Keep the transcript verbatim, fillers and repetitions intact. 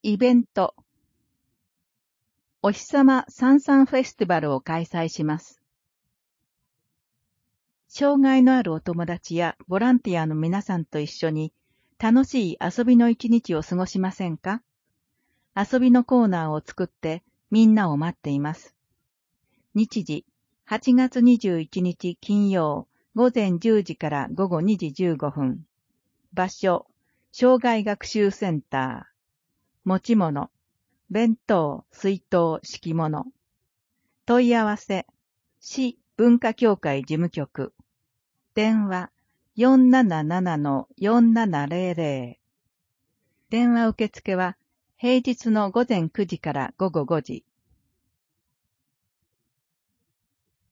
イベント。お日様サンサンフェスティバルを開催します。障害のあるお友達やボランティアの皆さんと一緒に楽しい遊びの一日を過ごしませんか？遊びのコーナーを作ってみんなを待っています。日時、はちがつにじゅういちにち金曜、午前じゅうじから午後にじじゅうごふん。場所、障害学習センター。持ち物、弁当、水筒、敷物。問い合わせ、市文化協会事務局。電話、よんななななのよんななぜろぜろ。電話受付は平日の午前くじから午後ごじ。